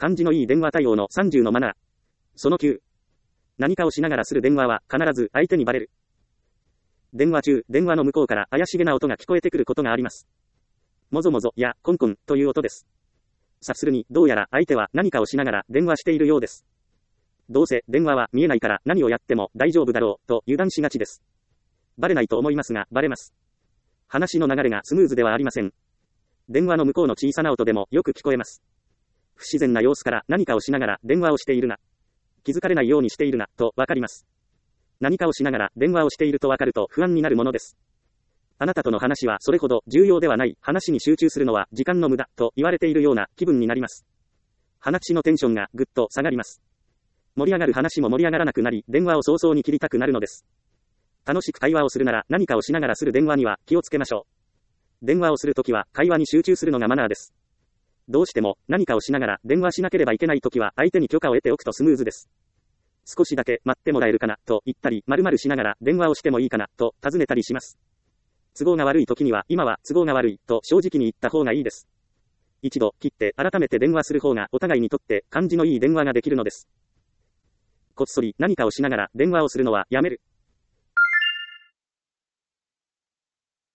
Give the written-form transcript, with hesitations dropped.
感じのいい電話対応の30のマナー。その9。何かをしながらする電話は必ず相手にバレる。電話中、電話の向こうから怪しげな音が聞こえてくることがあります。もぞもぞやコンコンという音です。察するに、どうやら相手は何かをしながら電話しているようです。どうせ電話は見えないから何をやっても大丈夫だろうと油断しがちです。バレないと思いますが、バレます。話の流れがスムーズではありません。電話の向こうの小さな音でもよく聞こえます。不自然な様子から何かをしながら電話をしているな。気づかれないようにしているな、とわかります。何かをしながら電話をしているとわかると不安になるものです。あなたとの話はそれほど重要ではない、話に集中するのは時間の無駄、と言われているような気分になります。話のテンションがぐっと下がります。盛り上がる話も盛り上がらなくなり、電話を早々に切りたくなるのです。楽しく会話をするなら何かをしながらする電話には気をつけましょう。電話をするときは会話に集中するのがマナーです。どうしても何かをしながら電話しなければいけないときは相手に許可を得ておくとスムーズです。少しだけ待ってもらえるかなと言ったり、〇〇しながら電話をしてもいいかなと尋ねたりします。都合が悪いときには今は都合が悪いと正直に言った方がいいです。一度切って改めて電話する方がお互いにとって感じのいい電話ができるのです。こっそり何かをしながら電話をするのはやめる。